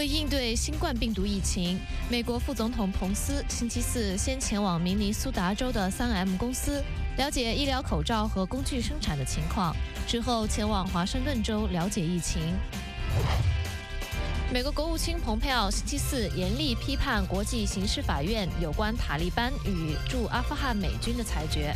为应对新冠病毒疫情，美国副总统彭斯星期四先前往明尼苏达州的3M 公司了解医疗口罩和工具生产的情况，之后前往华盛顿州了解疫情。美国国务卿蓬佩奥星期四严厉批判国际刑事法院有关塔利班与驻阿富汗美军的裁决。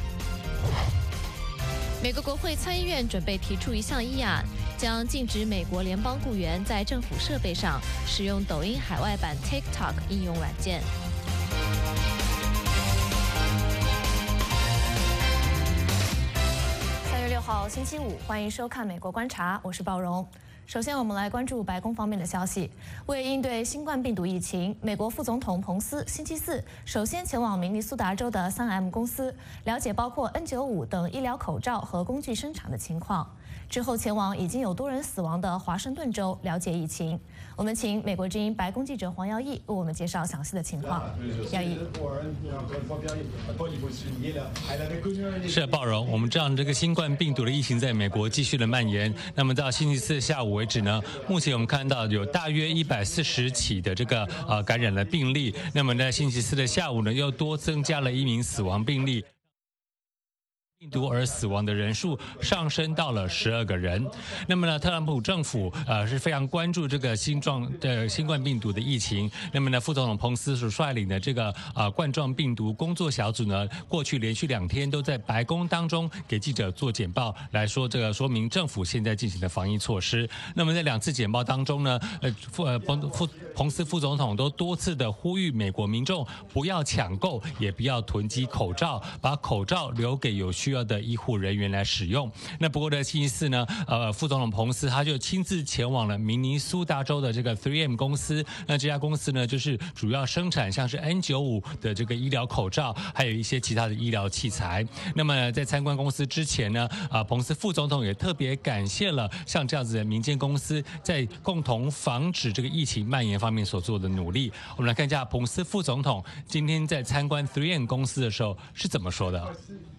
美国国会参议院准备提出一项议案，将禁止美国联邦雇员在政府设备上使用抖音海外版 TikTok 应用软件。3月6号星期五，欢迎收看《美国观察》，我是鲍荣。首先，我们来关注白宫方面的消息。为应对新冠病毒疫情，美国副总统彭斯星期四首先前往明尼苏达州的3M 公司，了解包括 N95 等医疗口罩和工具生产的情况。之后前往已经有多人死亡的华盛顿州了解疫情。我们请美国之音白宫记者黄耀义为我们介绍详细的情况。耀义， 是鲍荣，我们知道这个新冠病毒的疫情在美国继续的蔓延。那么到星期四下午为止呢，目前我们看到有大约140起的这个感染的病例。那么在星期四的下午呢，又多增加了1名死亡病例。病毒而死亡的人数上升到了12个人。那么呢，特朗普政府是非常关注这个新冠病毒的疫情。那么呢，副总统彭斯所率领的这个冠状病毒工作小组呢，过去连续2天都在白宫当中给记者做简报，来说这个说明政府现在进行的防疫措施。那么在2次简报当中呢，彭斯副总统都多次的呼吁美国民众不要抢购，也不要囤积口罩，把口罩留给有需要的医护人员来使用。那不过在星期四呢，副总统彭斯他就亲自前往了明尼苏达州的这个 3M 公司。那这家公司呢，就是主要生产像是 N95 的这个医疗口罩，还有一些其他的医疗器材。那么在参观公司之前呢，彭斯副总统也特别感谢了像这样子的民间公司在共同防止这个疫情蔓延方面所做的努力。我们来看一下彭斯副总统今天在参观 3M 公司的时候是怎么说的。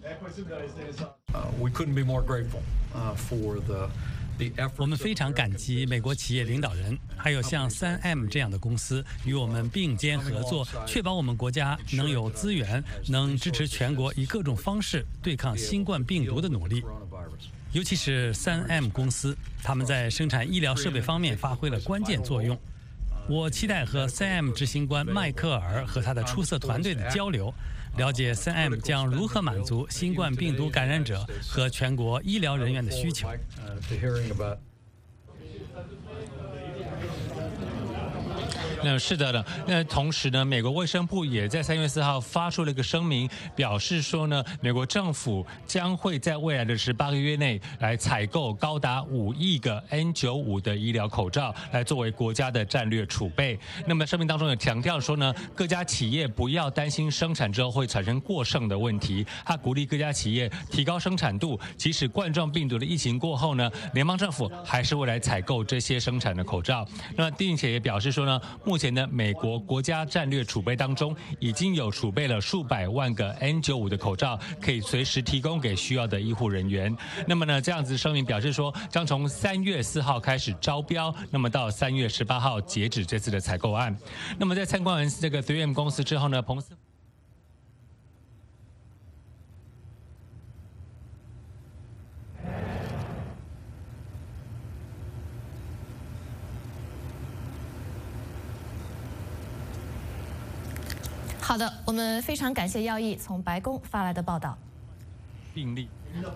We couldn't be more grateful for the 我们非常感激美国企业领导人，还有像3M 这样的公司与我们并肩合作，确保我们国家能有资源，能支持全国以各种方式对抗新冠病毒的努力。尤其是3M 公司，他们在生产医疗设备方面发挥了关键作用。我期待和3M 执行官迈克尔和他的出色团队的交流，了解3M 将如何满足新冠病毒感染者和全国医疗人员的需求。 是的，那同时呢，美国卫生部也在3月4号发出了一个声明，表示说呢，美国政府将会在未来的18个月内来采购高达5亿个 N95 的医疗口罩，来作为国家的战略储备。那么声明当中有强调说呢，各家企业不要担心生产之后会产生过剩的问题，他鼓励各家企业提高生产度，即使冠状病毒的疫情过后呢，联邦政府还是会来采购这些生产的口罩。那并且也表示说呢，目前呢，美国国家战略储备当中已经有储备了数百万个 N95 的口罩，可以随时提供给需要的医护人员。那么呢，这样子声明表示说，将从3月4号开始招标，那么到3月18号截止这次的采购案。那么在参观完这个 3M 公司之后呢，彭斯好的，我们非常感谢耀义从白宫发来的报道。 病例。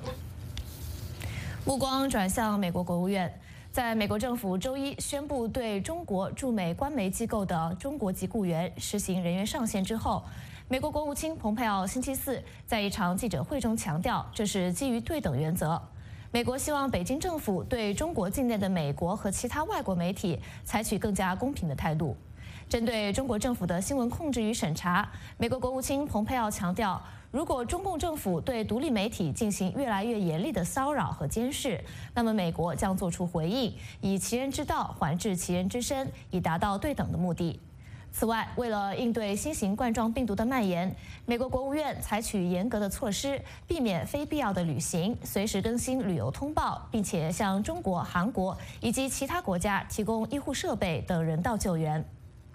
目光转向美国国务院，在美国政府周一宣布对中国驻美官媒机构的中国籍雇员实行人员上限之后，美国国务卿蓬佩奥星期四在一场记者会中强调，这是基于对等原则。美国希望北京政府对中国境内的美国和其他外国媒体采取更加公平的态度。针对中国政府的新闻控制与审查，美国国务卿蓬佩奥强调，如果中共政府对独立媒体进行越来越严厉的骚扰和监视，那么美国将做出回应，以其人之道还治其人之身，以达到对等的目的。 此外，为了应对新型冠状病毒的蔓延，美国国务院采取严格的措施，避免非必要的旅行，随时更新旅游通报，并且向中国、韩国以及其他国家提供医护设备等人道救援。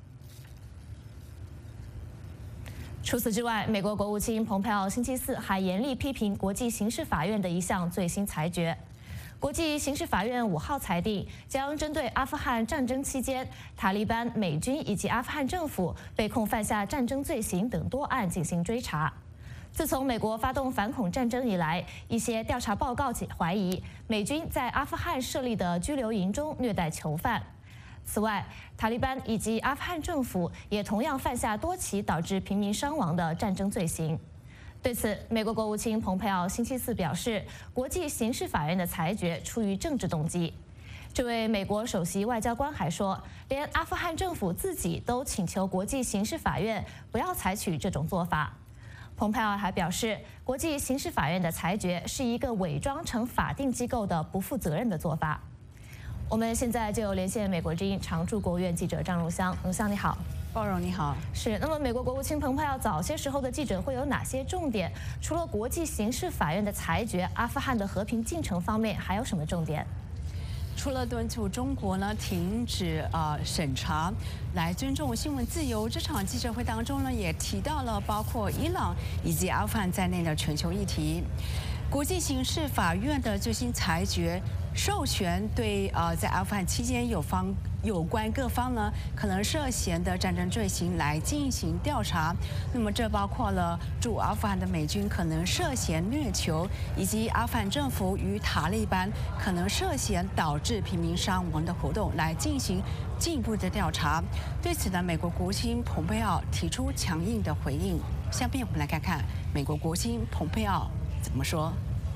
除此之外，美国国务卿蓬佩奥星期四还严厉批评国际刑事法院的一项最新裁决。国际刑事法院5号裁定，将针对阿富汗战争期间塔利班、美军以及阿富汗政府被控犯下战争罪行等多案进行追查。自从美国发动反恐战争以来，一些调查报告怀疑美军在阿富汗设立的拘留营中虐待囚犯。此外，塔利班以及阿富汗政府也同样犯下多起导致平民伤亡的战争罪行。对此，美国国务卿蓬佩奥星期四表示，国际刑事法院的裁决出于政治动机。这位美国首席外交官还说，连阿富汗政府自己都请求国际刑事法院不要采取这种做法。蓬佩奥还表示，国际刑事法院的裁决是一个伪装成法定机构的不负责任的做法。我们现在就连线美国之音常驻国务院记者张荣香。荣香你好。 鲍荣你好。 是，那么美国国务卿蓬佩奥早些时候的记者会有哪些重点？除了国际刑事法院的裁决，阿富汗的和平进程方面还有什么重点？ 除了敦促中国呢停止审查，来尊重新闻自由，这场记者会当中呢也提到了包括伊朗以及阿富汗在内的全球议题。国际刑事法院的最新裁决授权对在阿富汗期间有关各方呢可能涉嫌的战争罪行来进行调查。那么这包括了驻阿富汗的美军可能涉嫌虐囚，以及阿富汗政府与塔利班可能涉嫌导致平民伤亡的活动来进行进一步的调查。对此呢，美国国务卿蓬佩奥提出强硬的回应。下面我们来看看美国国务卿蓬佩奥怎么说。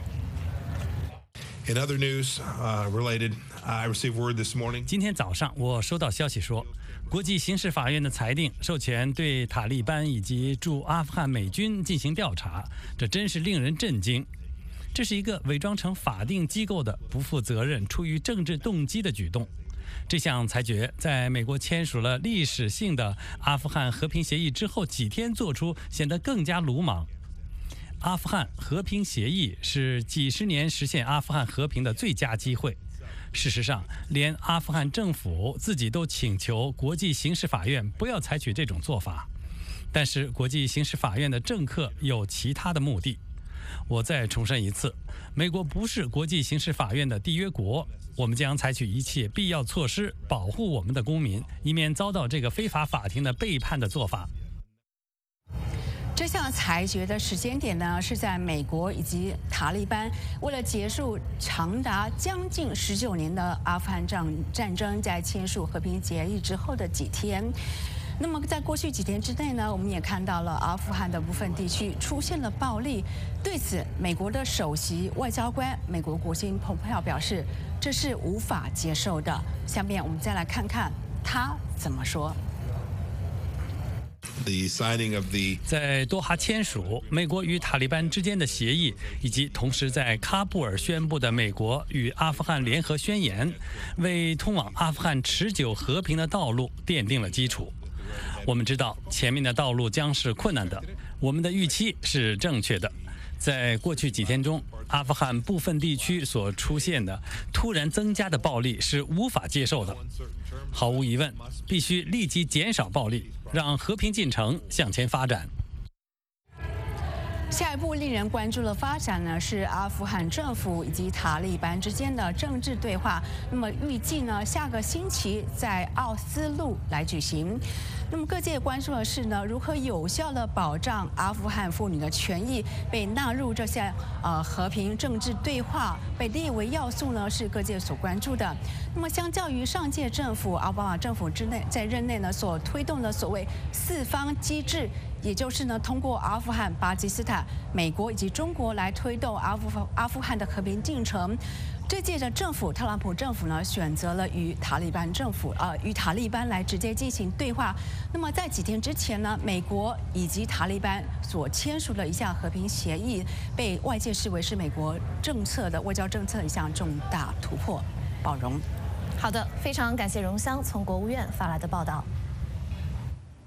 In other news related, I received word this morning. 今天早上我收到消息说，国际刑事法院的裁定授权对塔利班以及驻阿富汗美军进行调查，这真是令人震惊。这是一个伪装成法定机构的不负责任、出于政治动机的举动。这项裁决在美国签署了历史性的阿富汗和平协议之后几天做出，显得更加鲁莽。阿富汗和平协议是几十年实现阿富汗和平的最佳机会。事实上，连阿富汗政府自己都请求国际刑事法院不要采取这种做法。但是，国际刑事法院的政客有其他的目的。我再重申一次，美国不是国际刑事法院的缔约国。我们将采取一切必要措施保护我们的公民，以免遭到这个非法法庭的背叛的做法。 这项裁决的时间点呢，是在美国以及塔利班为了结束长达将近19年的阿富汗战争，在签署和平协议之后的几天。那么在过去几天之内呢，我们也看到了阿富汗的部分地区出现了暴力。对此，美国的首席外交官、美国国务卿蓬佩奥表示，这是无法接受的。下面我们再来看看他怎么说。 在多哈签署美国与塔利班之间的协议，以及同时在喀布尔宣布的美国与阿富汗联合宣言，为通往阿富汗持久和平的道路奠定了基础。我们知道前面的道路将是困难的，我们的预期是正确的。在过去几天中，阿富汗部分地区所出现的突然增加的暴力是无法接受的。毫无疑问，必须立即减少暴力，让和平进程向前发展。 下一步令人关注的发展呢，是阿富汗政府以及塔利班之间的政治对话。那么预计呢，下个星期在奥斯陆来举行。那么各界关注的是呢，如何有效地保障阿富汗妇女的权益被纳入这项和平政治对话被列为要素呢，是各界所关注的。那么相较于上届政府奥巴马政府在任内呢所推动的所谓四方机制。也就是呢，通过阿富汗、巴基斯坦、美国以及中国来推动阿富汗的和平进程。这届的政府，特朗普政府呢，选择了与塔利班来直接进行对话。那么在几天之前呢，美国以及塔利班所签署的一项和平协议，被外界视为是美国外交政策的一项重大突破。宝荣， 好的，非常感谢荣香从国务院发来的报道。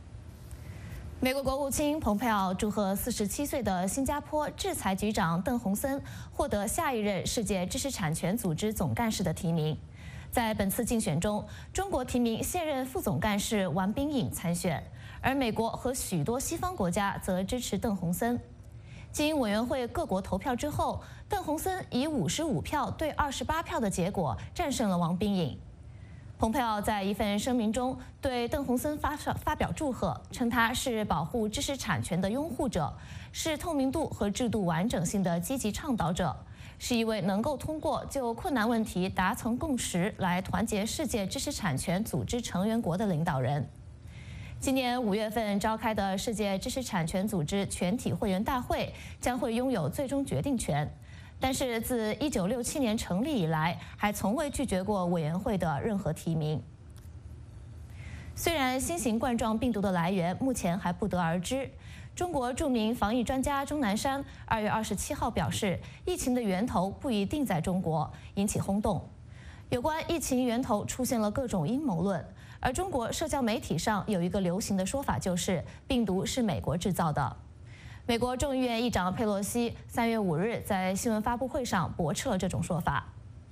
美国国务卿蓬佩奥祝贺47岁的新加坡制裁局长邓洪森获得下一任世界知识产权组织总干事的提名。在本次竞选中，中国提名现任副总干事王冰颖参选，而美国和许多西方国家则支持邓洪森。经委员会各国投票之后，邓洪森以55票对28票的结果战胜了王冰颖。蓬佩奥在一份声明中对邓洪森发表祝贺，称他是保护知识产权的拥护者，是透明度和制度完整性的积极倡导者，是一位能够通过就困难问题达成共识来团结世界知识产权组织成员国的领导人。今年5月份召开的世界知识产权组织全体会员大会将会拥有最终决定权。但是自1967年成立以来，还从未拒绝过委员会的任何提名。虽然新型冠状病毒的来源目前还不得而知，中国著名防疫专家钟南山2月27号表示，疫情的源头不一定在中国，引起轰动。有关疫情源头出现了各种阴谋论，而中国社交媒体上有一个流行的说法，就是病毒是美国制造的。美国众议院议长佩洛西3月5日在新闻发布会上驳斥了这种说法。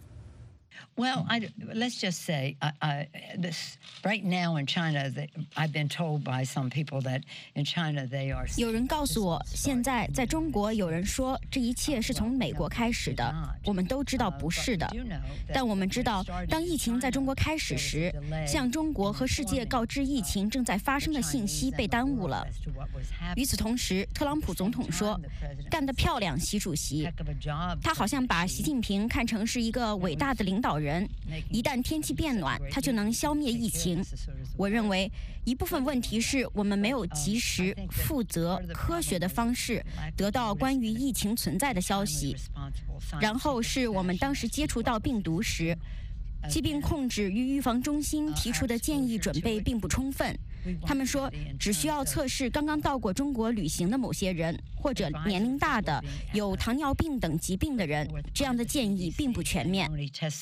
Well, let's just say this right now in China, I've been told by some people that in China they are. 有人告诉我，现在在中国有人说这一切是从美国开始的，我们都知道不是的。但我们知道，当疫情在中国开始时，向中国和世界告知疫情正在发生的信息被耽误了。与此同时，特朗普总统说：“干得漂亮，习主席。”他好像把习近平看成是一个伟大的领导人。一旦天气变暖，他就能消灭疫情。我认为一部分问题是我们没有及时、负责、科学的方式得到关于疫情存在的消息。然后是我们当时接触到病毒时，疾病控制与预防中心提出的建议准备并不充分。他们说，只需要测试刚刚到过中国旅行的某些人，或者年龄大的、有糖尿病等疾病的人。这样的建议并不全面。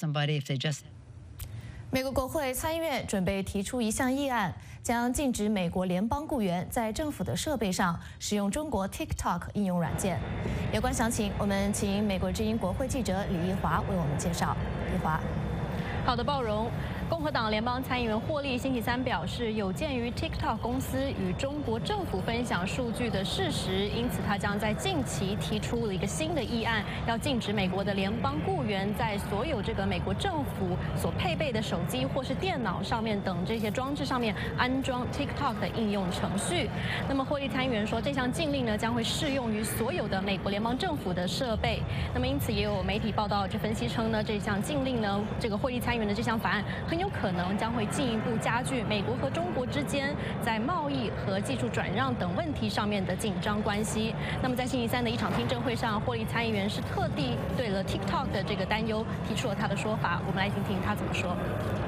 美国国会参议院准备提出一项议案，将禁止美国联邦雇员在政府的设备上使用中国 TikTok 应用软件。有关详情，我们请美国之音国会记者李义华为我们介绍。义华。 好的，鲍荣。共和党联邦参议员霍利星期三表示，有鉴于 TikTok 公司与中国政府分享数据的事实，因此他将在近期提出了一个新的议案，要禁止美国的联邦雇员在所有这个美国政府所配备的手机或是电脑上面等这些装置上面安装 TikTok 的应用程序。那么霍利参议员说，这项禁令呢将会适用于所有的美国联邦政府的设备。那么因此也有媒体报道就分析称呢，这项禁令呢，这个霍利参议员的这项法案很有可能将会进一步加剧美国和中国之间在贸易和技术转让等问题上面的紧张关系。那么在星期三的一场听证会上，霍利参议员是特地对了 TikTok 的这个担忧提出了他的说法，我们来听听他怎么说。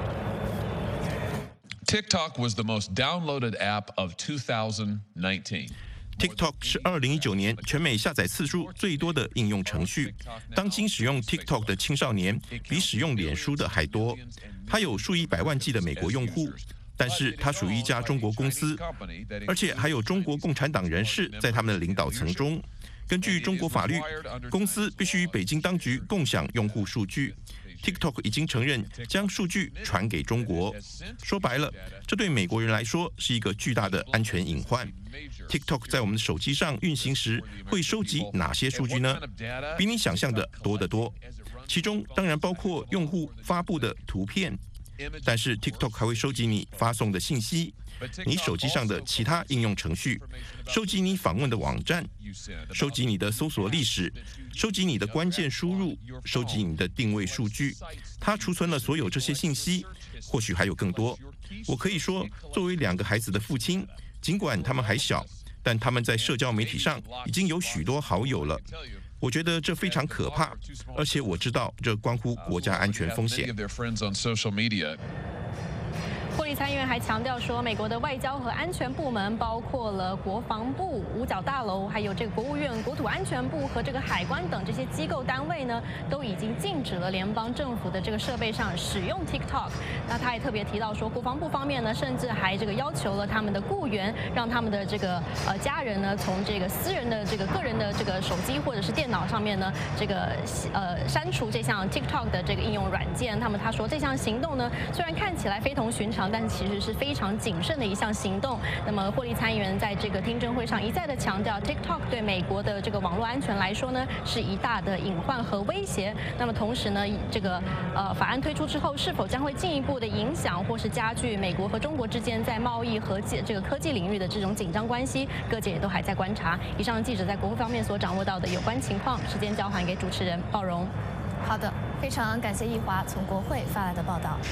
TikTok was the most downloaded app of 2019. TikTok 是2019年全美下载次数最多的应用程序。当今使用 TikTok 的青少年比使用脸书的还多。它有数以百万计的美国用户，但是它属于一家中国公司，而且还有中国共产党人士在他们的领导层中。根据中国法律，公司必须与北京当局共享用户数据。TikTok 已经承认将数据传给中国。说白了，这对美国人来说是一个巨大的安全隐患。TikTok 在我们的手机上运行时会收集哪些数据呢？比你想象的多得多。其中当然包括用户发布的图片，但是 TikTok 还会收集你发送的信息，你手机上的其他应用程序，收集你访问的网站，收集你的搜索历史，收集你的关键输入，收集你的定位数据。它储存了所有这些信息，或许还有更多。我可以说，作为2个孩子的父亲，尽管他们还小，但他们在社交媒体上已经有许多好友了。我觉得这非常可怕，而且我知道这关乎国家安全风险。 霍利参议员还强调说，美国的外交和安全部门，包括了国防部、五角大楼，还有这个国务院、国土安全部和这个海关等这些机构单位呢，都已经禁止了联邦政府的这个设备上使用 TikTok。那他也特别提到说，国防部方面呢，甚至还这个要求了他们的雇员，让他们的这个家人呢，从这个私人的这个个人的这个手机或者是电脑上面呢，这个删除这项 TikTok 的这个应用软件。他说这项行动呢，虽然看起来非同寻常，但其实是非常谨慎的一项行动。那么霍利参议员在这个听证会上一再的强调 ，TikTok 对美国的这个网络安全来说呢，是一大的隐患和威胁。那么同时呢，这个法案推出之后，是否将会进一步的影响或是加剧美国和中国之间在贸易和这个科技领域的这种紧张关系，各界也都还在观察。以上记者在国会方面所掌握到的有关情况，时间交还给主持人鲍荣。 好的，非常感谢易华从国会发来的报道。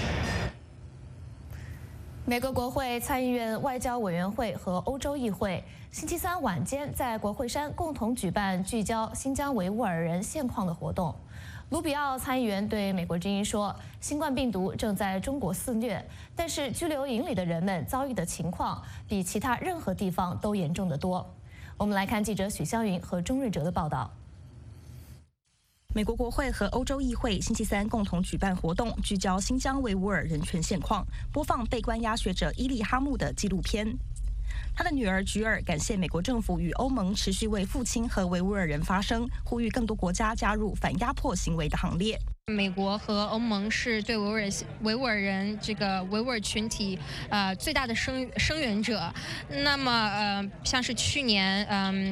美国国会参议院外交委员会和欧洲议会星期三晚间在国会山共同举办聚焦新疆维吾尔人现况的活动。卢比奥参议员对美国之音说，新冠病毒正在中国肆虐，但是拘留营里的人们遭遇的情况比其他任何地方都严重得多。我们来看记者许湘云和钟瑞哲的报道。 美国国会和欧洲议会星期三共同举办活动，聚焦新疆维吾尔人权现况，播放被关押学者伊利哈木的纪录片。他的女儿菊儿感谢美国政府与欧盟持续为父亲和维吾尔人发声，呼吁更多国家加入反压迫行为的行列。 美国和欧盟是对维吾尔人这个维吾尔群体最大的声援者。那么像是去年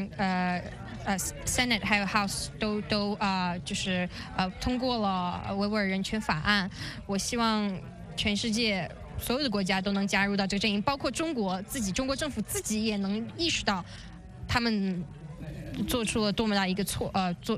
Senate 还有 House 都就是通过了维吾尔人权法案。我希望全世界所有的国家都能加入到这个阵营，包括中国政府自己也能意识到他们做出了多么大一个错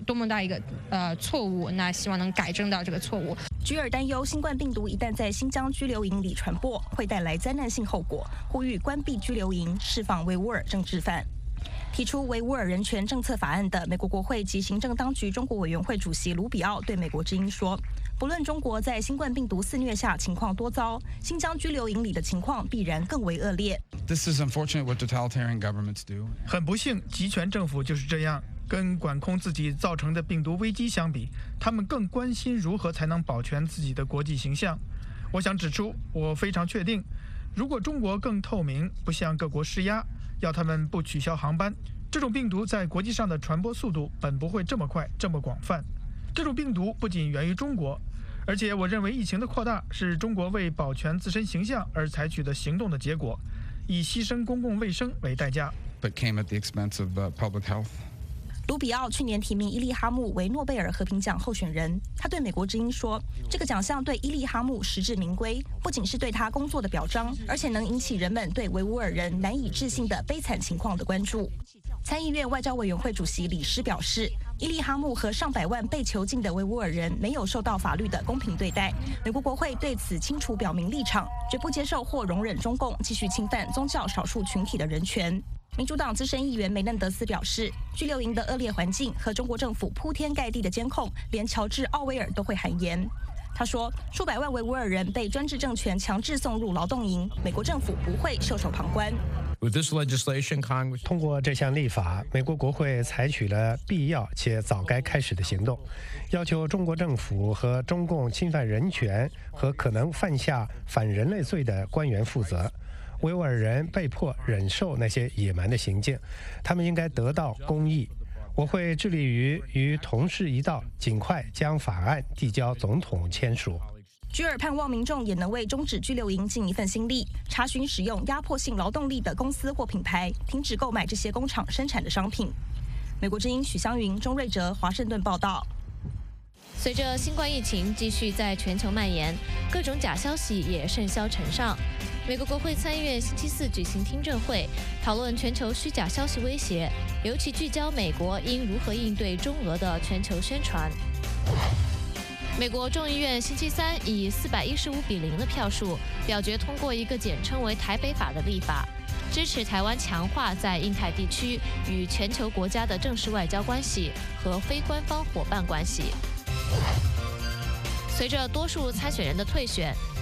误，那希望能改正到这个错误。 菊儿担忧新冠病毒一旦在新疆拘留营里传播，会带来灾难性后果，呼吁关闭拘留营，释放维吾尔政治犯。提出维吾尔人权政策法案的美国国会及行政当局中国委员会主席卢比奥对美国之音说，不论中国在新冠病毒肆虐下情况多糟，新疆拘留营里的情况必然更为恶劣。 This is unfortunate what totalitarian governments do. 很不幸，集权政府就是这样。跟管控自己造成的病毒危机相比，他们更关心如何才能保全自己的国际形象。我想指出，我非常确定，如果中国更透明，不向各国施压，要他们不取消航班，这种病毒在国际上的传播速度本不会这么快、这么广泛。这种病毒不仅源于中国，而且我认为疫情的扩大是中国为保全自身形象而采取的行动的结果，以牺牲公共卫生为代价。 But came at the expense of public health. 卢比奥去年提名伊利哈木为诺贝尔和平奖候选人。他对美国之音说，这个奖项对伊利哈木实至名归，不仅是对他工作的表彰，而且能引起人们对维吾尔人难以置信的悲惨情况的关注。参议院外交委员会主席李诗表示，伊利哈木和上百万被囚禁的维吾尔人没有受到法律的公平对待。美国国会对此清楚表明立场，绝不接受或容忍中共继续侵犯宗教少数群体的人权。民主党资深议员梅嫩德斯表示，拘留营的恶劣环境和中国政府铺天盖地的监控，连乔治·奥威尔都会汗颜。他说，数百万维吾尔人被专制政权强制送入劳动营，美国政府不会袖手旁观。 通过这项立法，美国国会采取了必要且早该开始的行动，要求中国政府和中共侵犯人权和可能犯下反人类罪的官员负责。维吾尔人被迫忍受那些野蛮的行径，他们应该得到公义。我会致力于与同事一道，尽快将法案递交总统签署。 菊儿盼望民众也能为终止拘留营尽一份心力，查询使用压迫性劳动力的公司或品牌，停止购买这些工厂生产的商品。美国之音许湘云、钟瑞哲，华盛顿报道。 随着新冠疫情继续在全球蔓延，各种假消息也甚嚣尘上。美国国会参议院星期四举行听证会，讨论全球虚假消息威胁，尤其聚焦美国应如何应对中俄的全球宣传。美国众议院星期三以415-0的票数表决通过一个简称为台北法的立法，支持台湾强化在印太地区与全球国家的正式外交关系和非官方伙伴关系。随着多数参选人的退选，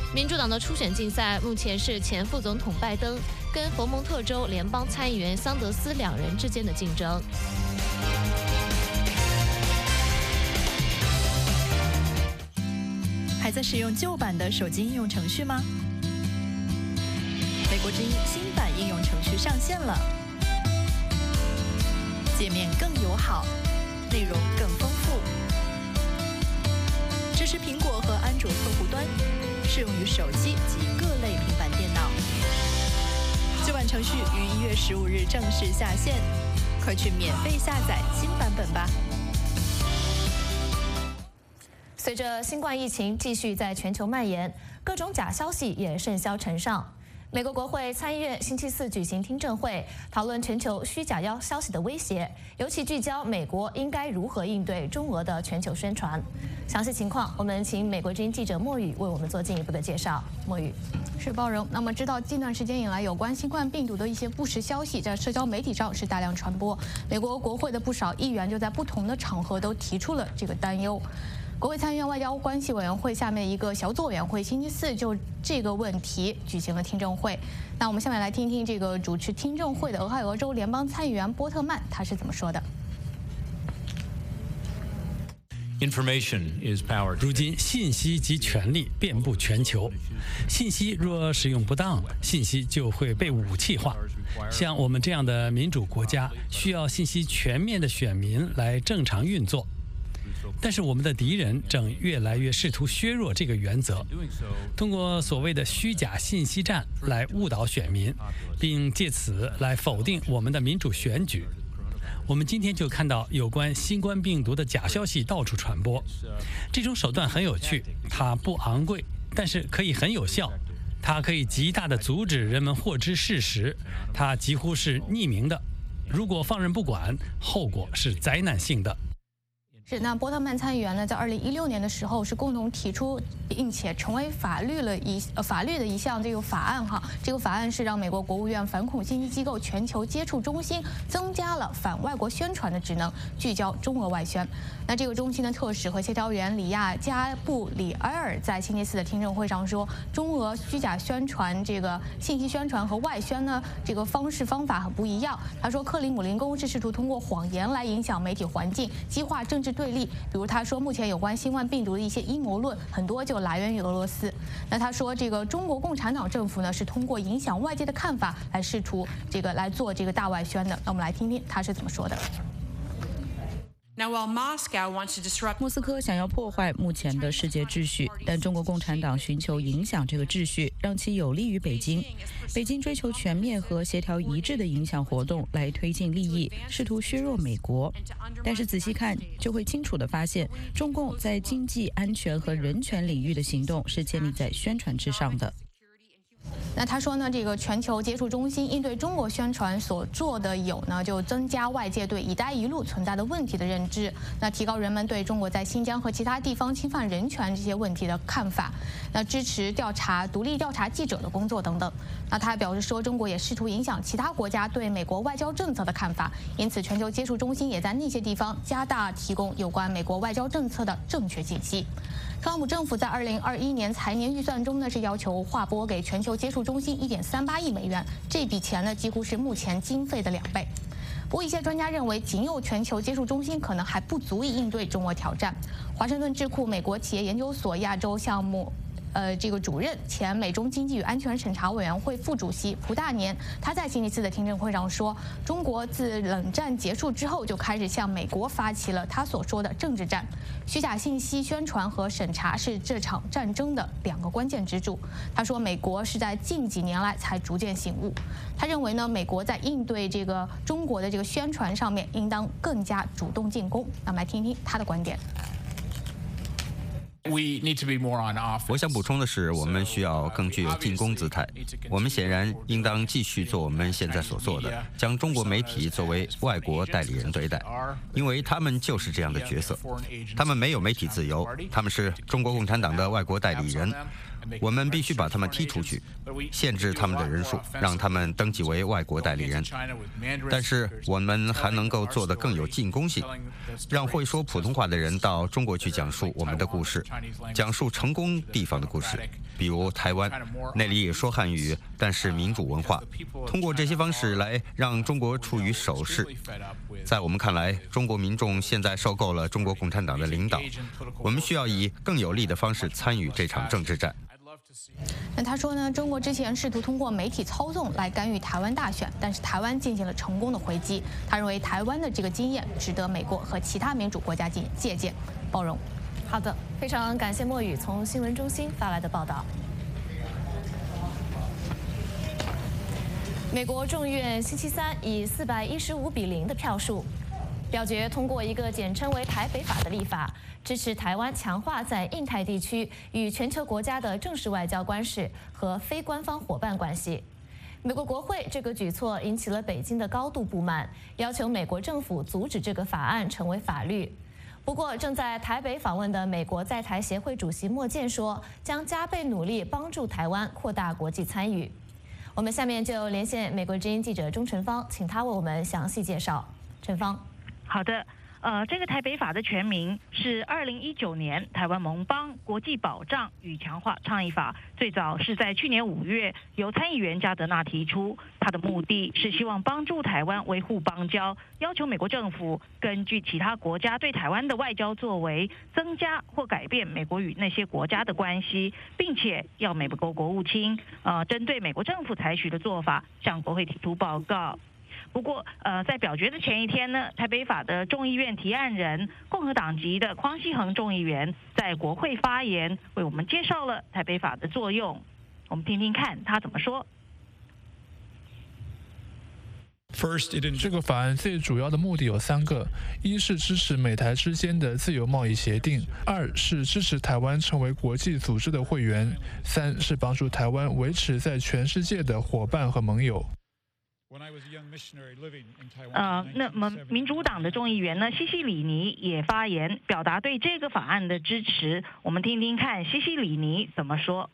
民主党的初选竞赛目前是前副总统拜登跟佛蒙特州联邦参议员桑德斯两人之间的竞争。 还在使用旧版的手机应用程序吗？美国之音新版应用程序上线了，界面更友好，内容更丰富，支持苹果和安卓客户端，适用于手机及各类平板电脑。旧版程序于1月15日正式下线，快去免费下载新版本吧。 随着新冠疫情继续在全球蔓延，各种假消息也甚嚣尘上。美国国会参议院星期四举行听证会，讨论全球虚假消息的威胁，尤其聚焦美国应该如何应对中俄的全球宣传。详细情况，我们请美国之音记者莫宇为我们做进一步的介绍。莫宇， 是包容。那么，知道近段时间以来，有关新冠病毒的一些不实消息在社交媒体上是大量传播，美国国会的不少议员就在不同的场合都提出了这个担忧。国会参议院外交关系委员会下面一个小组委员会星期四就这个问题举行了听证会。那我们下面来听听这个主持听证会的俄亥俄州联邦参议员波特曼他是怎么说的。 如今，信息及权力遍布全球，信息若使用不当，信息就会被武器化。像我们这样的民主国家，需要信息全面的选民来正常运作。但是我们的敌人正越来越试图削弱这个原则，通过所谓的虚假信息战来误导选民，并借此来否定我们的民主选举。我们今天就看到有关新冠病毒的假消息到处传播，这种手段很有趣，它不昂贵，但是可以很有效。它可以极大地阻止人们获知事实，它几乎是匿名的。如果放任不管，后果是灾难性的。 是，那波特曼参议员呢，在2016年的时候是共同提出，并且成为法律的一项这个法案哈。这个法案是让美国国务院反恐信息机构全球接触中心增加了反外国宣传的职能，聚焦中俄外宣。那这个中心的特使和协调员里亚加布里埃尔在星期四的听证会上说，中俄虚假宣传这个信息宣传和外宣呢，这个方法很不一样。他说，克里姆林宫是试图通过谎言来影响媒体环境，激化政治对立。比如他说，目前有关新冠病毒的一些阴谋论很多就来源于俄罗斯。那他说，这个中国共产党政府呢是通过影响外界的看法来试图来做这个大外宣的。那我们来听听他是怎么说的。 莫斯科想要破坏目前的世界秩序，但中国共产党寻求影响这个秩序，让其有利于北京。北京追求全面和协调一致的影响活动来推进利益，试图削弱美国。但是仔细看，就会清楚地发现，中共在经济、安全和人权领域的行动是建立在宣传之上的。 那他说呢，这个全球接触中心应对中国宣传所做的有呢，就增加外界对“一带一路”存在的问题的认知，那提高人们对中国在新疆和其他地方侵犯人权这些问题的看法，那支持独立调查记者的工作等等。那他还表示说，中国也试图影响其他国家对美国外交政策的看法，因此全球接触中心也在那些地方加大提供有关美国外交政策的正确信息。特朗普政府在2021年财年预算中呢是要求划拨给全球接触中心1.38亿美元，这笔钱呢几乎是目前经费的2倍。不过一些专家认为，仅有全球接触中心可能还不足以应对中俄挑战。华盛顿智库美国企业研究所亚洲项目这个主任、前美中经济与安全审查委员会副主席蒲大年，他在星期四的听证会上说，中国自冷战结束之后就开始向美国发起了他所说的政治战，虚假信息宣传和审查是这场战争的2个关键支柱。他说，美国是在近几年来才逐渐醒悟。他认为呢，美国在应对这个中国的这个宣传上面，应当更加主动进攻。那么来听听他的观点。 我想补充的是，我们需要更具有进攻姿态。我们显然应当继续做我们现在所做的，将中国媒体作为外国代理人对待，因为他们就是这样的角色。他们没有媒体自由，他们是中国共产党的外国代理人。 我们必须把他们踢出去，限制他们的人数，让他们登记为外国代理人。但是我们还能够做得更有进攻性，让会说普通话的人到中国去讲述我们的故事，讲述成功地方的故事，比如台湾，那里也说汉语，但是民主文化。通过这些方式来让中国处于守势。在我们看来，中国民众现在受够了中国共产党的领导，我们需要以更有力的方式参与这场政治战。 那他说呢，中国之前试图通过媒体操纵来干预台湾大选，但是台湾进行了成功的回击。他认为台湾的这个经验值得美国和其他民主国家进行借鉴、包容。 好的，非常感谢莫宇从新闻中心发来的报道。美国众议院星期三以415-0的票数表决通过一个简称为台北法的立法，支持台湾强化在印太地区与全球国家的正式外交关系和非官方伙伴关系。美国国会这个举措引起了北京的高度不满，要求美国政府阻止这个法案成为法律。不过，正在台北访问的美国在台协会主席莫健说，将加倍努力帮助台湾扩大国际参与。我们下面就连线美国之音记者钟晨芳，请他为我们详细介绍。陈芳， 好的。这个台北法的全名是2019年台湾盟邦国际保障与强化倡议法，最早是在去年5月由参议员加德纳提出。它的目的是希望帮助台湾维护邦交，要求美国政府根据其他国家对台湾的外交作为，增加或改变美国与那些国家的关系，并且要美国国务卿针对美国政府采取的做法向国会提出报告。不过，在表决的前一天呢，台北法的众议院提案人共和党籍的匡希恒众议员在国会发言，为我们介绍了台北法的作用。我们听听看他怎么说。 这个法案最主要的目的有3个：一是支持美台之间的自由贸易协定；2是支持台湾成为国际组织的会员；3是帮助台湾维持在全世界的伙伴和盟友。 那么民主党的众议员呢，西西里尼也发言，表达对这个法案的支持。我们听听看西西里尼怎么说。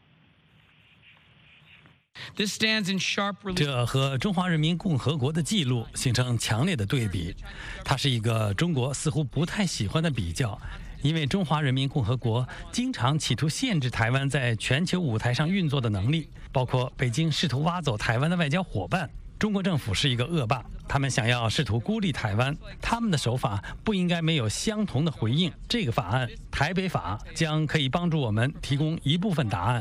这和中华人民共和国的记录形成强烈的对比，它是一个中国似乎不太喜欢的比较。因为中华人民共和国经常企图限制台湾在全球舞台上运作的能力，包括北京试图挖走台湾的外交伙伴。中国政府是一个恶霸，他们想要试图孤立台湾，他们的手法不应该没有相同的回应。这个法案台北法将可以帮助我们提供一部分答案。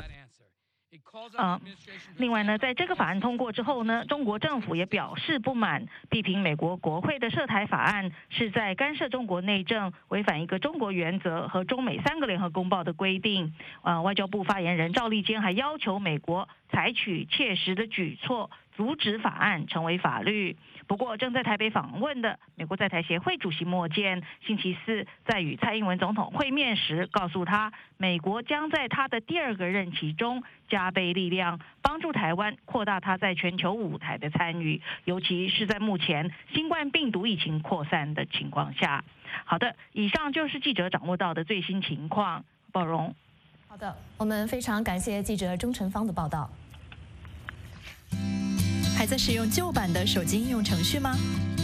另外呢，在这个法案通过之后呢，中国政府也表示不满，批评美国国会的涉台法案是在干涉中国内政，违反一个中国原则和中美3个联合公报的规定。外交部发言人赵立坚还要求美国采取切实的举措，阻止法案成为法律。不过，正在台北访问的美国在台协会主席莫健星期4在与蔡英文总统会面时告诉他，美国将在他的第2个任期中加倍力量，帮助台湾扩大他在全球舞台的参与，尤其是在目前新冠病毒疫情扩散的情况下。好的，以上就是记者掌握到的最新情况。宝荣。 好的，我们非常感谢记者钟晨芳的报道。 还在使用旧版的手机应用程序吗？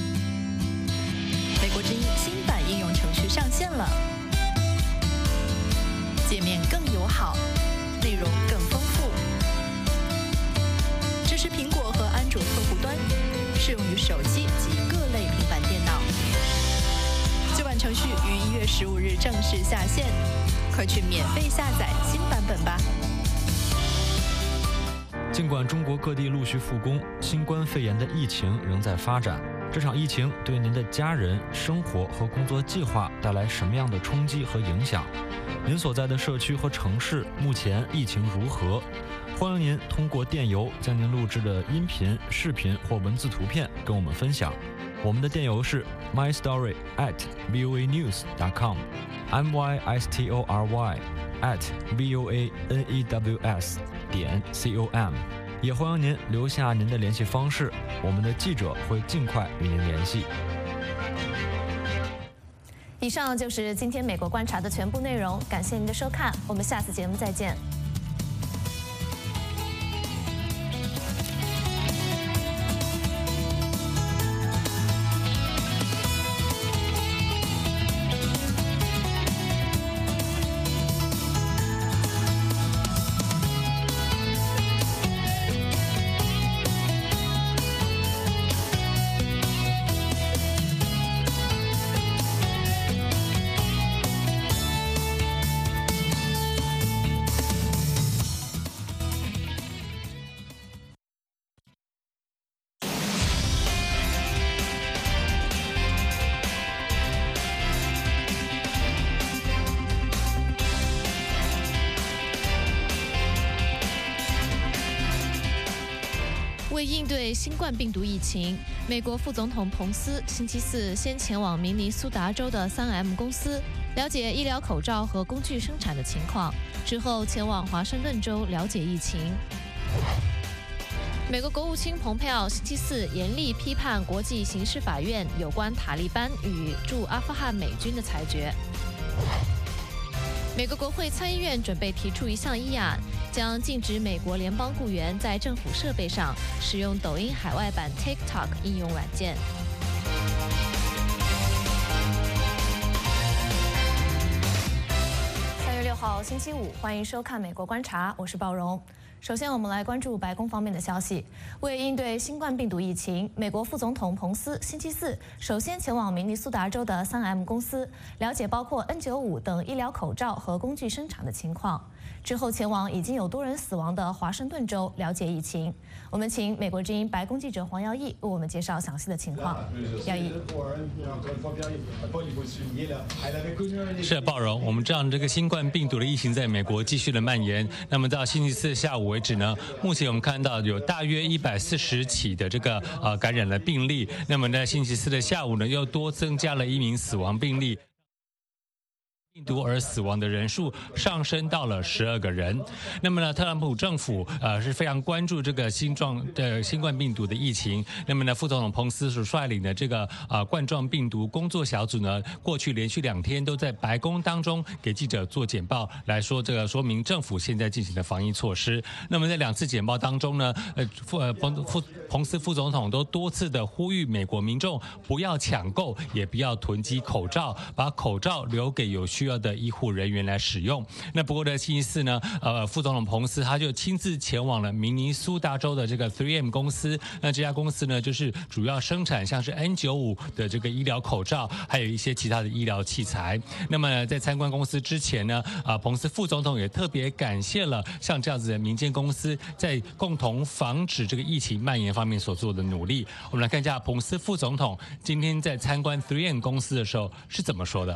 美国之音新版应用程序上线了，界面更友好，内容更丰富，支持苹果和安卓客户端，适用于手机及各类平板电脑。旧版程序于1月15日正式下线，快去免费下载新版本吧。 尽管中国各地陆续复工，新冠肺炎的疫情仍在发展。这场疫情对您的家人、生活和工作计划带来什么样的冲击和影响？您所在的社区和城市目前疫情如何？欢迎您通过电邮将您录制的音频、视频或文字图片跟我们分享。我们的电邮是 mystory@voanews.com，mystory@voanews.com，也欢迎您留下您的联系方式，我们的记者会尽快与您联系。 以上就是今天美国观察的全部内容，感谢您的收看，我们下次节目再见。 为应对新冠病毒疫情，美国副总统彭斯星期四先前往明尼苏达州的3M 公司了解医疗口罩和工具生产的情况，之后前往华盛顿州了解疫情。美国国务卿蓬佩奥星期四严厉批判国际刑事法院有关塔利班与驻阿富汗美军的裁决。美国国会参议院准备提出一项议案，将禁止美国联邦雇员在政府设备上使用抖音海外版 TikTok 应用软件。3月6号星期五，欢迎收看《美国观察》，我是鲍荣。首先，我们来关注白宫方面的消息。为应对新冠病毒疫情，美国副总统彭斯星期四首先前往明尼苏达州的3M 公司，了解包括 N95 等医疗口罩和工具生产的情况。之后前往已经有多人死亡的华盛顿州了解疫情。我们请美国之音白宫记者黄耀义为我们介绍详细的情况。耀义， 是鲍荣，我们知道这个新冠病毒的疫情在美国继续的蔓延。那么到星期四下午为止呢，目前我们看到有大约140起的这个感染的病例。那么在星期四的下午呢，又多增加了1名死亡病例。病毒而死亡的人数上升到了12个人。那么呢，特朗普政府是非常关注这个新冠病毒的疫情。那么呢，副总统彭斯所率领的这个冠状病毒工作小组呢，过去连续2天都在白宫当中给记者做简报，来说这个说明政府现在进行的防疫措施。那么在2次简报当中呢，彭斯副总统都多次的呼吁美国民众不要抢购，也不要囤积口罩，把口罩留给有需要的医护人员来使用。那不过在星期四呢，副总统彭斯他就亲自前往了明尼苏达州的这个 3M 公司。那这家公司呢，就是主要生产像是 N95 的这个医疗口罩，还有一些其他的医疗器材。那么在参观公司之前呢，彭斯副总统也特别感谢了像这样子的民间公司在共同防止这个疫情蔓延方面所做的努力。我们来看一下彭斯副总统今天在参观 3M 公司的时候是怎么说的。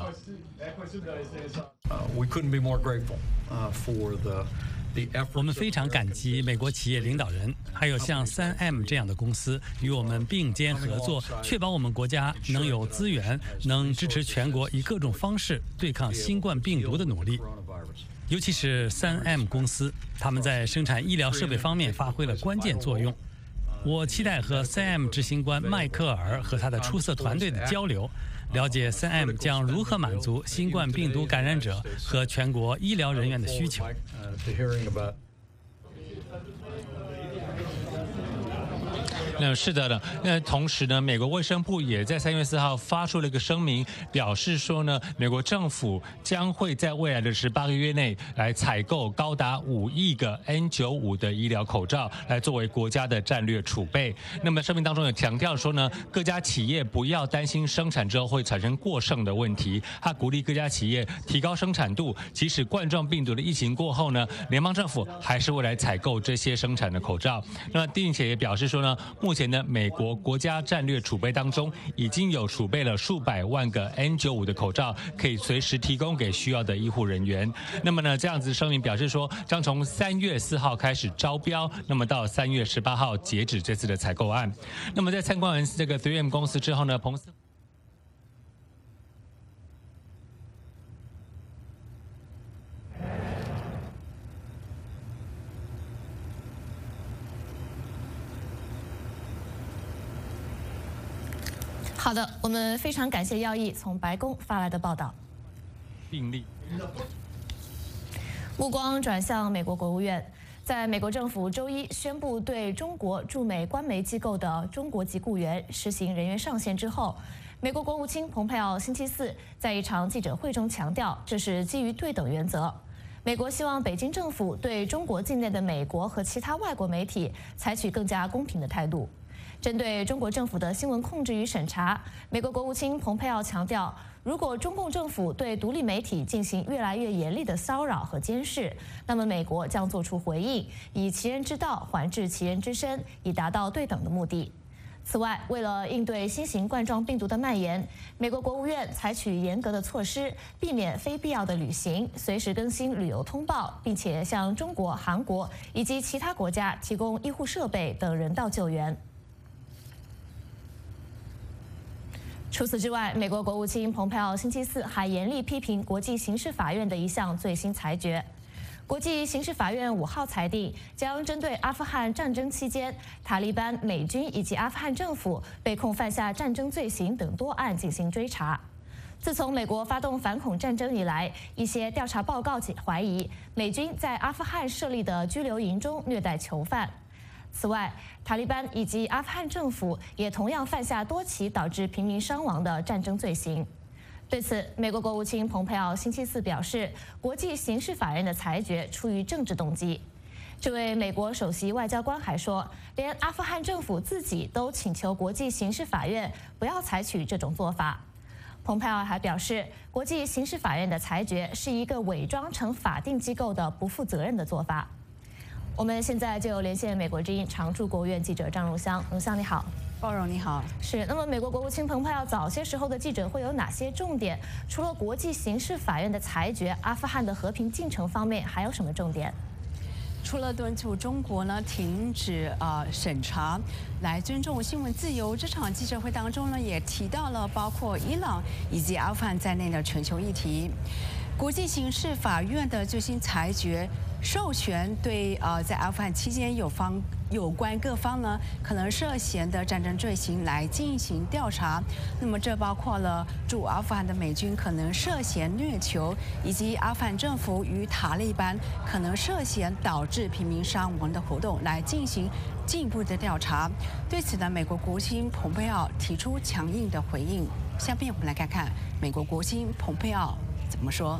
我们非常感激美国企业领导人，还有像3M 这样的公司与我们并肩合作，确保我们国家能有资源，能支持全国以各种方式对抗新冠病毒的努力。尤其是3M 公司，他们在生产医疗设备方面发挥了关键作用。我期待和3M 执行官迈克尔和他的出色团队的交流，了解3M 将如何满足新冠病毒感染者和全国医疗人员的需求。 是的，那同时呢，美国卫生部也在3月4号发出了一个声明，表示说呢，美国政府将会在未来的18个月内来采购高达5亿个 N95 的医疗口罩，来作为国家的战略储备。那么声明当中也强调说呢，各家企业不要担心生产之后会产生过剩的问题，他鼓励各家企业提高生产度，即使冠状病毒的疫情过后呢，联邦政府还是会来采购这些生产的口罩。那并且也表示说呢，目前呢，美国国家战略储备当中已经有储备了数百万个 N95 的口罩，可以随时提供给需要的医护人员。那么呢，这样子声明表示说，将从3月4号开始招标，那么到3月18号截止这次的采购案。那么在参观完这个 3M 公司之后呢，彭斯好的，我们非常感谢耀义从白宫发来的报道。 病例。 目光转向美国国务院，在美国政府周一宣布对中国驻美官媒机构的中国籍雇员实行人员上限之后，美国国务卿蓬佩奥星期四在一场记者会中强调，这是基于对等原则。美国希望北京政府对中国境内的美国和其他外国媒体采取更加公平的态度。针对中国政府的新闻控制与审查，美国国务卿蓬佩奥强调，如果中共政府对独立媒体进行越来越严厉的骚扰和监视，那么美国将做出回应，以其人之道还治其人之身，以达到对等的目的。 此外，为了应对新型冠状病毒的蔓延，美国国务院采取严格的措施，避免非必要的旅行，随时更新旅游通报，并且向中国、韩国以及其他国家提供医护设备等人道救援。除此之外，美国国务卿蓬佩奥星期四还严厉批评国际刑事法院的一项最新裁决。国际刑事法院5号裁定，将针对阿富汗战争期间塔利班、美军以及阿富汗政府被控犯下战争罪行等多案进行追查。自从美国发动反恐战争以来，一些调查报告怀疑美军在阿富汗设立的拘留营中虐待囚犯。此外，塔利班以及阿富汗政府也同样犯下多起导致平民伤亡的战争罪行。对此，美国国务卿蓬佩奥星期四表示，国际刑事法院的裁决出于政治动机。这位美国首席外交官还说，连阿富汗政府自己都请求国际刑事法院不要采取这种做法。蓬佩奥还表示，国际刑事法院的裁决是一个伪装成法定机构的不负责任的做法。我们现在就连线美国之音常驻国务院记者张荣香。荣香，你好。 包容你好。 是，那么美国国务卿蓬佩奥早些时候的记者会有哪些重点？除了国际刑事法院的裁决，阿富汗的和平进程方面还有什么重点？ 除了敦促中国呢停止审查，来尊重新闻自由，这场记者会当中呢也提到了包括伊朗以及阿富汗在内的全球议题。国际刑事法院的最新裁决授权对在阿富汗期间有关各方呢可能涉嫌的战争罪行来进行调查。那么这包括了驻阿富汗的美军可能涉嫌虐囚，以及阿富汗政府与塔利班可能涉嫌导致平民伤亡的活动来进行进一步的调查。对此呢，美国国务卿蓬佩奥提出强硬的回应。下面我们来看看美国国务卿蓬佩奥怎么说。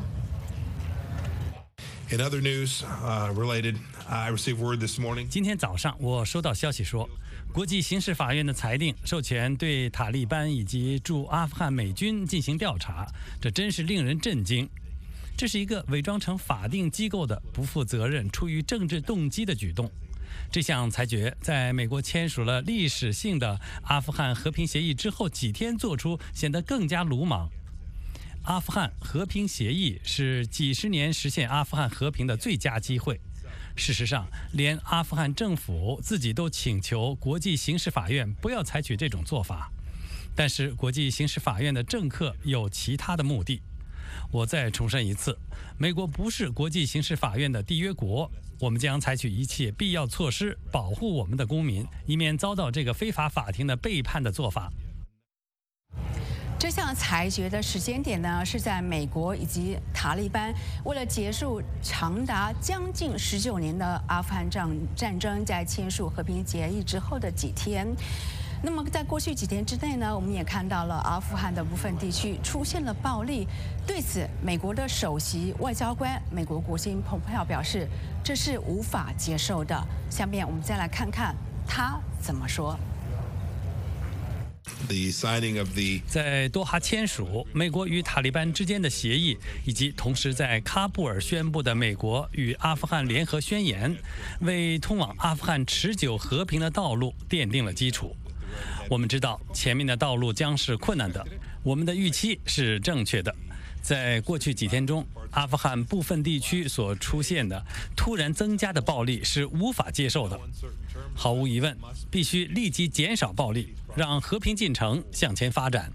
In other news related, I received word this morning. 今天早上我收到消息说，国际刑事法院的裁定授权对塔利班以及驻阿富汗美军进行调查，这真是令人震惊。这是一个伪装成法定机构的不负责任、出于政治动机的举动。这项裁决在美国签署了历史性的阿富汗和平协议之后几天做出，显得更加鲁莽。阿富汗和平协议是几十年实现阿富汗和平的最佳机会。事实上，连阿富汗政府自己都请求国际刑事法院不要采取这种做法。但是，国际刑事法院的政客有其他的目的。我再重申一次，美国不是国际刑事法院的缔约国。我们将采取一切必要措施保护我们的公民，以免遭到这个非法法庭的背叛的做法。 这项裁决的时间点呢，是在美国以及塔利班为了结束长达将近19年的阿富汗战争，在签署和平协议之后的几天。那么在过去几天之内呢，我们也看到了阿富汗的部分地区出现了暴力。对此，美国的首席外交官、美国国务卿蓬佩奥表示，这是无法接受的。下面我们再来看看他怎么说。 在多哈签署美国与塔利班之间的协议，以及同时在喀布尔宣布的美国与阿富汗联合宣言，为通往阿富汗持久和平的道路奠定了基础。我们知道前面的道路将是困难的，我们的预期是正确的。在过去几天中，阿富汗部分地区所出现的突然增加的暴力是无法接受的。毫无疑问，必须立即减少暴力，让和平进程向前发展。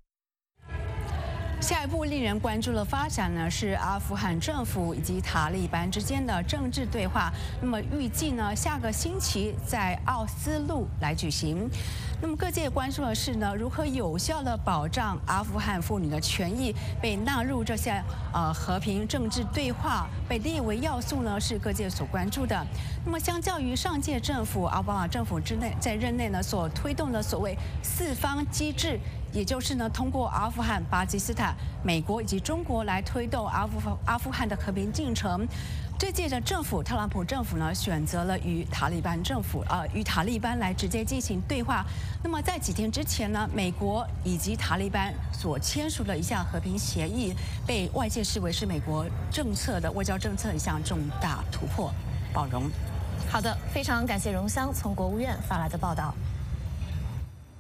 下一步令人关注的发展呢，是阿富汗政府以及塔利班之间的政治对话。那么预计呢，下个星期在奥斯陆来举行。那么各界关注的是呢，如何有效地保障阿富汗妇女的权益被纳入这些和平政治对话被列为要素呢，是各界所关注的。那么相较于上届政府奥巴马政府在任内呢所推动的所谓四方机制，也就是呢，通过阿富汗、巴基斯坦、美国以及中国来推动阿富汗的和平进程。这届的政府，特朗普政府呢，选择了与塔利班来直接进行对话。那么在几天之前呢，美国以及塔利班所签署的一项和平协议，被外界视为是美国外交政策的一项重大突破。包容。 好的，非常感谢荣香从国务院发来的报道。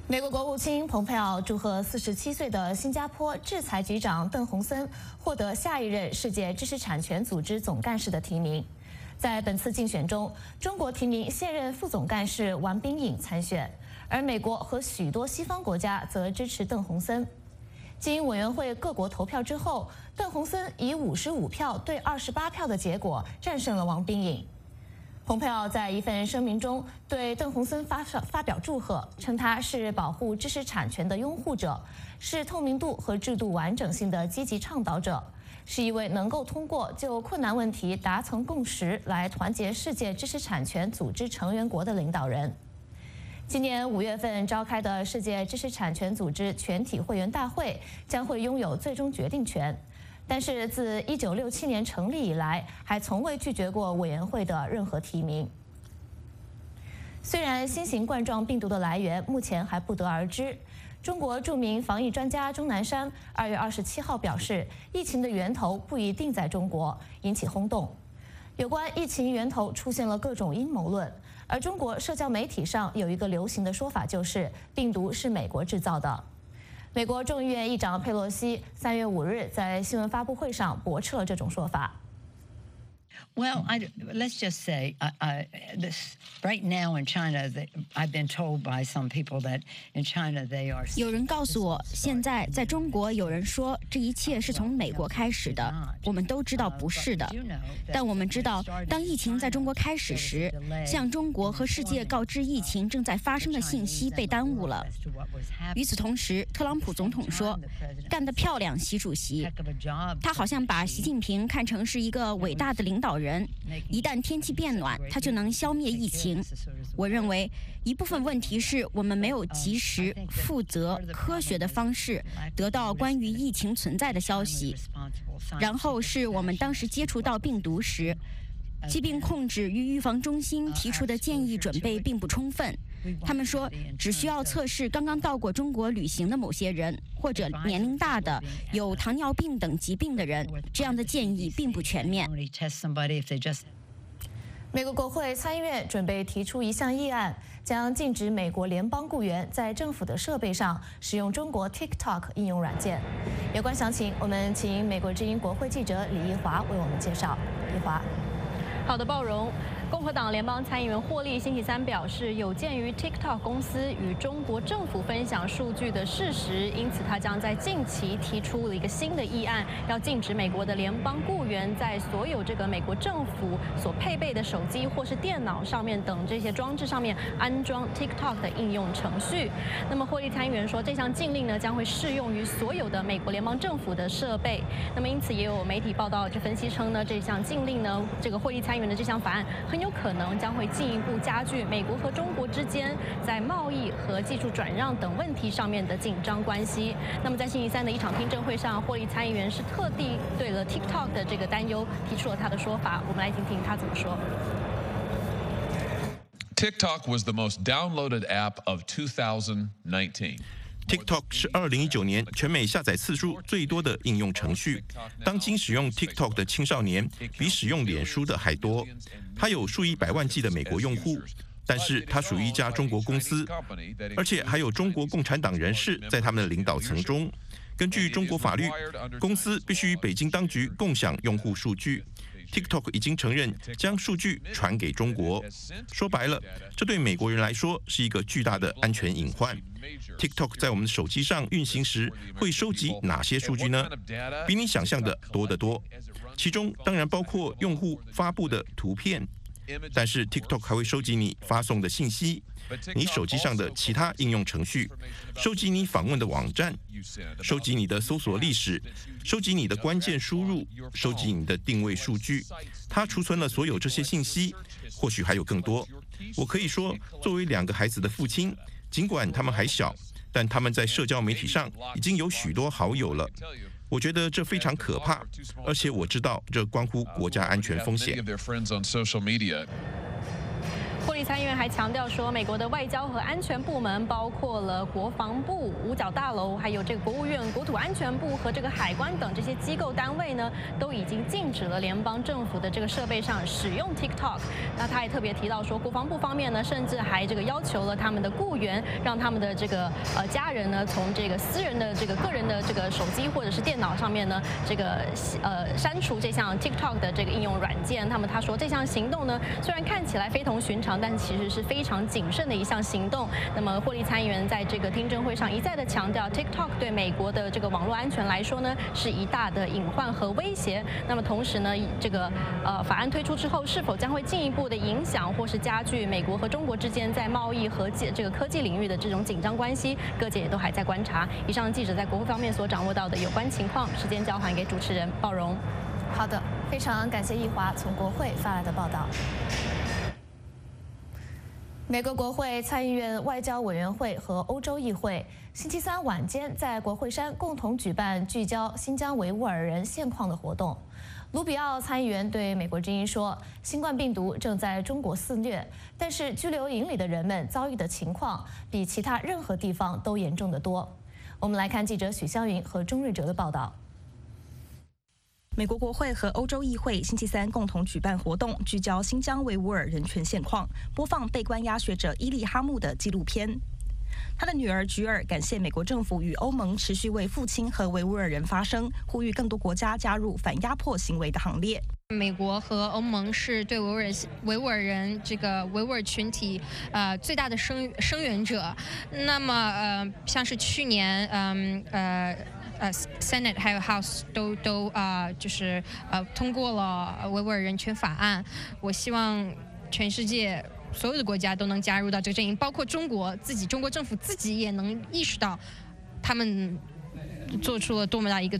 美国国务卿蓬佩奥祝贺47岁的新加坡制裁局长邓洪森获得下一任世界知识产权组织总干事的提名。在本次竞选中，中国提名现任副总干事王冰颖参选，而美国和许多西方国家则支持邓洪森。经委员会各国投票之后，邓洪森以55票对28票的结果战胜了王冰颖。蓬佩奥在一份声明中对邓洪森发表祝贺，称他是保护知识产权的拥护者，是透明度和制度完整性的积极倡导者，是一位能够通过就困难问题达成共识来团结世界知识产权组织成员国的领导人。今年5月份召开的世界知识产权组织全体会员大会将会拥有最终决定权。但是自1967年成立以来，还从未拒绝过委员会的任何提名。虽然新型冠状病毒的来源目前还不得而知，中国著名防疫专家钟南山2月27号表示，疫情的源头不一定在中国，引起轰动。有关疫情源头出现了各种阴谋论，而中国社交媒体上有一个流行的说法，就是病毒是美国制造的。美国众议院议长佩洛西3月5日在新闻发布会上驳斥了这种说法。 Well, let's just say this right now in China, I've been told by some people that in China they are. 有人告诉我，现在在中国有人说这一切是从美国开始的，我们都知道不是的。但我们知道，当疫情在中国开始时，向中国和世界告知疫情正在发生的信息被耽误了。与此同时，特朗普总统说：“干得漂亮，习主席。”他好像把习近平看成是一个伟大的领导人。一旦天气变暖，他就能消灭疫情。我认为一部分问题是我们没有及时、负责、科学的方式得到关于疫情存在的消息。然后是我们当时接触到病毒时，疾病控制与预防中心提出的建议准备并不充分。他们说只需要测试刚刚到过中国旅行的某些人，或者年龄大的、有糖尿病等疾病的人，这样的建议并不全面。 美国国会参议院准备提出一项议案，将禁止美国联邦雇员在政府的设备上使用中国 TikTok 应用软件。有关详情，我们请美国之音国会记者李义华为我们介绍。义华。 好的，鲍荣。共和党联邦参议员霍利星期三表示，有鉴于 TikTok 公司与中国政府分享数据的事实，因此他将在近期提出了一个新的议案，要禁止美国的联邦雇员在所有这个美国政府所配备的手机或是电脑上面等这些装置上面安装 TikTok 的应用程序。那么霍利参议员说，这项禁令呢将会适用于所有的美国联邦政府的设备。那么因此也有媒体报道就分析称呢，这项禁令呢，这个霍利参议员的这项法案很有可能将会进一步加剧美国和中国之间在贸易和技术转让等问题上面的紧张关系。那么在星期三的一场听证会上，霍利参议员是特地对了 TikTok 的这个担忧提出了他的说法，我们来听听他怎么说。 TikTok was the most downloaded app of 2019. TikTok 是2019年全美下载次数最多的应用程序。当今使用 TikTok 的青少年比使用脸书的还多。它有数以百万计的美国用户，但是它属于一家中国公司，而且还有中国共产党人士在他们的领导层中。根据中国法律，公司必须与北京当局共享用户数据。TikTok 已经承认将数据传给中国。说白了，这对美国人来说是一个巨大的安全隐患。TikTok 在我们的手机上运行时会收集哪些数据呢？比你想象的多得多。其中当然包括用户发布的图片，但是 TikTok 还会收集你发送的信息，你手机上的其他应用程序，收集你访问的网站，收集你的搜索历史，收集你的关键输入，收集你的定位数据。它储存了所有这些信息，或许还有更多。我可以说，作为2个孩子的父亲，尽管他们还小，但他们在社交媒体上已经有许多好友了。我觉得这非常可怕，而且我知道这关乎国家安全风险。 霍利参议员还强调说，美国的外交和安全部门，包括了国防部、五角大楼，还有这个国务院、国土安全部和这个海关等这些机构单位呢，都已经禁止了联邦政府的这个设备上使用 TikTok。那他也特别提到说，国防部方面呢，甚至还这个要求了他们的雇员，让他们的这个家人呢，从这个私人的这个个人的这个手机或者是电脑上面呢，这个删除这项 TikTok 的这个应用软件。他说这项行动呢，虽然看起来非同寻常，但其实是非常谨慎的一项行动。那么霍利参议员在这个听证会上一再的强调 ，TikTok 对美国的这个网络安全来说呢，是一大的隐患和威胁。那么同时呢，这个法案推出之后，是否将会进一步的影响或是加剧美国和中国之间在贸易和这个科技领域的这种紧张关系，各界也都还在观察。以上记者在国会方面所掌握到的有关情况，时间交还给主持人鲍荣。 好的，非常感谢易华从国会发来的报道。美国国会参议院外交委员会和欧洲议会星期三晚间在国会山共同举办聚焦新疆维吾尔人现况的活动。卢比奥参议员对美国之音说，新冠病毒正在中国肆虐，但是拘留营里的人们遭遇的情况比其他任何地方都严重得多。我们来看记者许湘云和钟瑞哲的报道。 美国国会和欧洲议会星期三共同举办活动，聚焦新疆维吾尔人权现况，播放被关押学者伊利哈木的纪录片。他的女儿菊儿感谢美国政府与欧盟持续为父亲和维吾尔人发声，呼吁更多国家加入反压迫行为的行列。 美国和欧盟是对维吾尔人这个维吾尔群体最大的声援者。那么像是去年Senate 还有 House 都就是通过了维吾尔人权法案。我希望全世界所有的国家都能加入到这个阵营，包括中国自己，中国政府自己也能意识到他们做出了多么大一个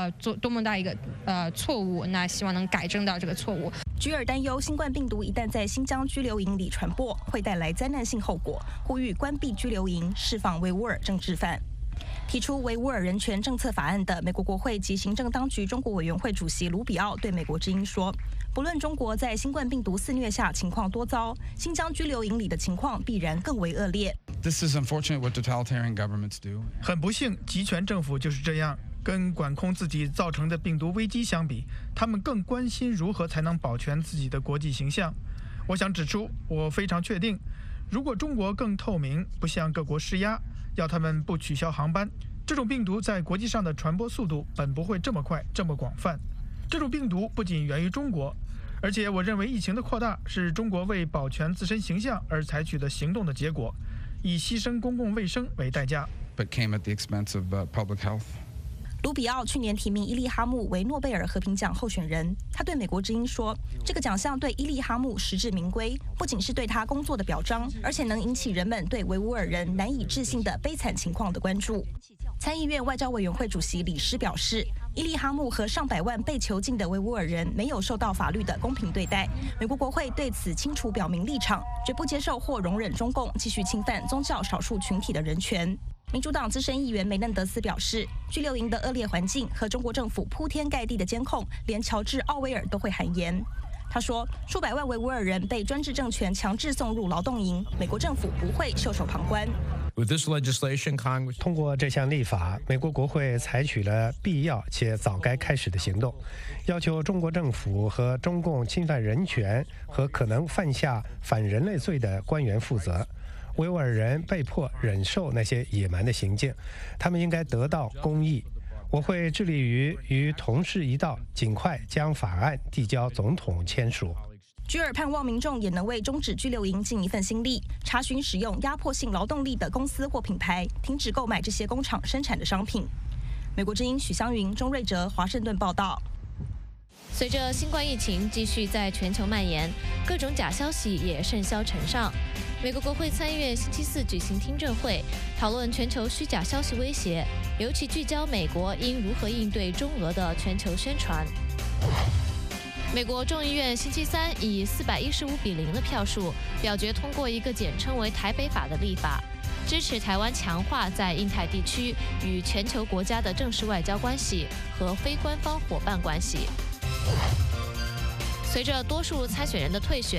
错误，那希望能改正到这个错误。 菊儿担忧新冠病毒一旦在新疆拘留营里传播，会带来灾难性后果，呼吁关闭拘留营，释放维吾尔政治犯。提出维吾尔人权政策法案的美国国会及行政当局中国委员会主席卢比奥对美国之音说，不论中国在新冠病毒肆虐下情况多糟，新疆拘留营里的情况必然更为恶劣。 This is unfortunate what totalitarian governments do. 很不幸，集权政府就是这样。跟管控自己造成的病毒危机相比，他们更关心如何才能保全自己的国际形象。我想指出，我非常确定，如果中国更透明，不向各国施压，要他们不取消航班，这种病毒在国际上的传播速度本不会这么快、这么广泛。这种病毒不仅源于中国，而且我认为疫情的扩大是中国为保全自身形象而采取的行动的结果，以牺牲公共卫生为代价。 But came at the expense of public health. 卢比奥去年提名伊利哈木为诺贝尔和平奖候选人。他对美国之音说，这个奖项对伊利哈木实至名归，不仅是对他工作的表彰，而且能引起人们对维吾尔人难以置信的悲惨情况的关注。参议院外交委员会主席李施表示，伊利哈木和上百万被囚禁的维吾尔人没有受到法律的公平对待。美国国会对此清楚表明立场，绝不接受或容忍中共继续侵犯宗教少数群体的人权。民主党资深议员梅嫩德斯表示，拘留营的恶劣环境和中国政府铺天盖地的监控，连乔治·奥威尔都会汗颜。他说，数百万维吾尔人被专制政权强制送入劳动营，美国政府不会袖手旁观。 通过这项立法，美国国会采取了必要且早该开始的行动，要求中国政府和中共侵犯人权和可能犯下反人类罪的官员负责。维吾尔人被迫忍受那些野蛮的行径，他们应该得到公义。我会致力于与同事一道，尽快将法案递交总统签署。 居尔盼望民众也能为终止拘留营尽一份心力，查询使用压迫性劳动力的公司或品牌，停止购买这些工厂生产的商品。美国之音许湘云、钟瑞哲，华盛顿报道。 随着新冠疫情继续在全球蔓延，各种假消息也甚嚣尘上。美国国会参议院星期四举行听证会，讨论全球虚假消息威胁，尤其聚焦美国应如何应对中俄的全球宣传。美国众议院星期三以415-0的票数表决通过一个简称为台北法的立法，支持台湾强化在印太地区与全球国家的正式外交关系和非官方伙伴关系。随着多数参选人的退选，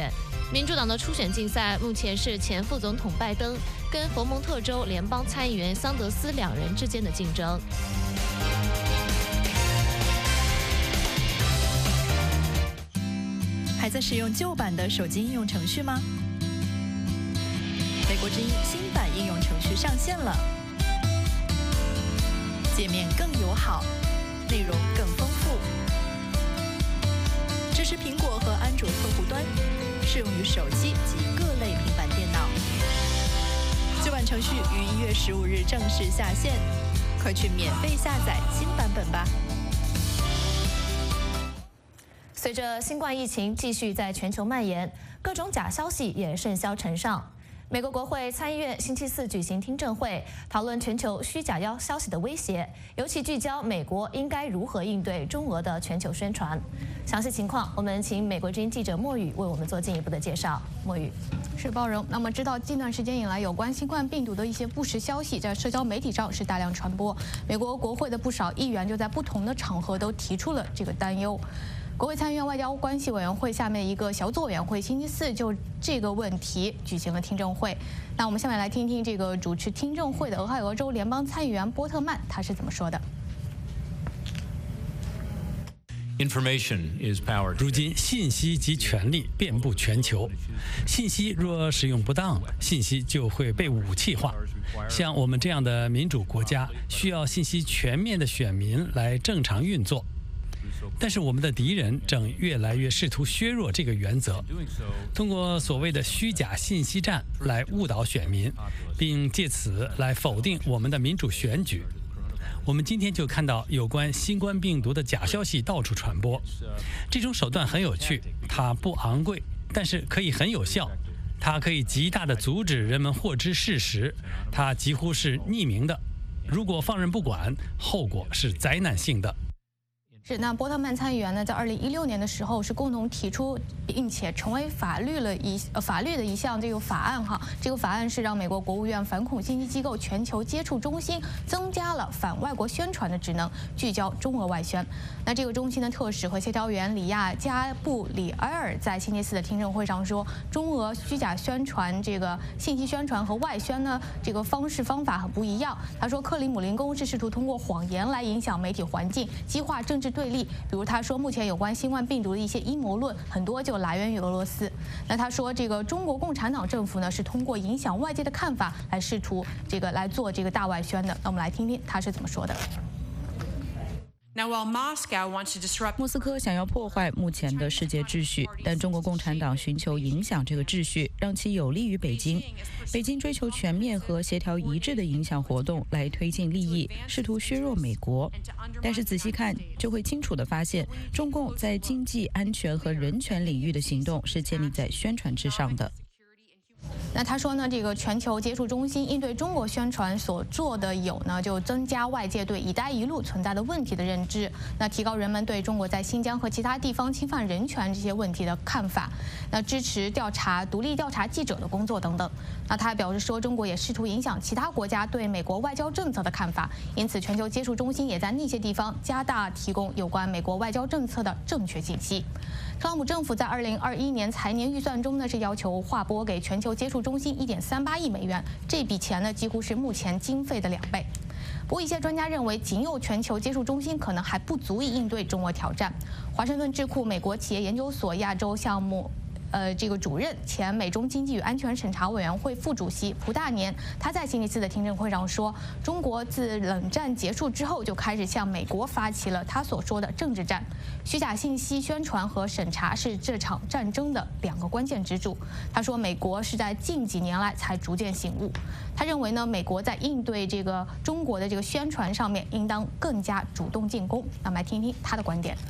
民主党的初选竞赛目前是前副总统拜登跟佛蒙特州联邦参议员桑德斯2人之间的竞争。 还在使用旧版的手机应用程序吗？美国之音新版应用程序上线了，界面更友好，内容更丰富，支持苹果和安卓客户端，适用于手机及各类平板电脑。旧版程序于1月15日正式下线，快去免费下载新版本吧。 随着新冠疫情继续在全球蔓延，各种假消息也甚嚣尘上。美国国会参议院星期4举行听证会，讨论全球虚假消息的威胁，尤其聚焦美国应该如何应对中俄的全球宣传。详细情况，我们请美国之音记者莫宇为我们做进一步的介绍。莫宇， 是包容。那么，知道近段时间以来，有关新冠病毒的一些不实消息在社交媒体上是大量传播，美国国会的不少议员就在不同的场合都提出了这个担忧。国会参议院外交关系委员会下面一个小组委员会星期4就这个问题举行了听证会。那我们下面来听听这个主持听证会的俄亥俄州联邦参议员波特曼他是怎么说的。 如今，信息及权力遍布全球，信息若使用不当，信息就会被武器化。像我们这样的民主国家，需要信息全面的选民来正常运作。但是我们的敌人正越来越试图削弱这个原则，通过所谓的虚假信息战来误导选民，并借此来否定我们的民主选举。我们今天就看到有关新冠病毒的假消息到处传播，这种手段很有趣，它不昂贵，但是可以很有效。它可以极大地阻止人们获知事实，它几乎是匿名的。如果放任不管，后果是灾难性的。 是，那波特曼参议员呢，在2016年的时候是共同提出，并且成为法律的一项这个法案哈。这个法案是让美国国务院反恐信息机构全球接触中心增加了反外国宣传的职能，聚焦中俄外宣。那这个中心的特使和协调员里亚加布里埃尔在星期4的听证会上说，中俄虚假宣传这个信息宣传和外宣呢，这个方法很不一样。他说，克里姆林宫是试图通过谎言来影响媒体环境，激化政治对立。比如他说，目前有关新冠病毒的一些阴谋论很多就来源于俄罗斯。那他说，这个中国共产党政府呢是通过影响外界的看法来试图来做这个大外宣的。那我们来听听他是怎么说的。 莫斯科想要破坏目前的世界秩序，但中国共产党寻求影响这个秩序，让其有利于北京。北京追求全面和协调一致的影响活动来推进利益，试图削弱美国。但是仔细看，就会清楚地发现，中共在经济、安全和人权领域的行动是建立在宣传之上的。 那他说呢，这个全球接触中心应对中国宣传所做的有呢，就增加外界对“一带一路”存在的问题的认知，那提高人们对中国在新疆和其他地方侵犯人权这些问题的看法，那支持独立调查记者的工作等等。那他还表示说，中国也试图影响其他国家对美国外交政策的看法，因此全球接触中心也在那些地方加大提供有关美国外交政策的正确信息。特朗普政府在2021年财年预算中呢是要求划拨给全球接触中心1.38亿美元，这笔钱呢几乎是目前经费的2倍。不过一些专家认为，仅有全球接触中心可能还不足以应对中俄挑战。华盛顿智库美国企业研究所亚洲项目这个主任、前美中经济与安全审查委员会副主席蒲大年，他在星期4的听证会上说，中国自冷战结束之后就开始向美国发起了他所说的政治战，虚假信息宣传和审查是这场战争的2个关键支柱。他说，美国是在近几年来才逐渐醒悟。他认为呢，美国在应对这个中国的这个宣传上面，应当更加主动进攻。那么来听听他的观点。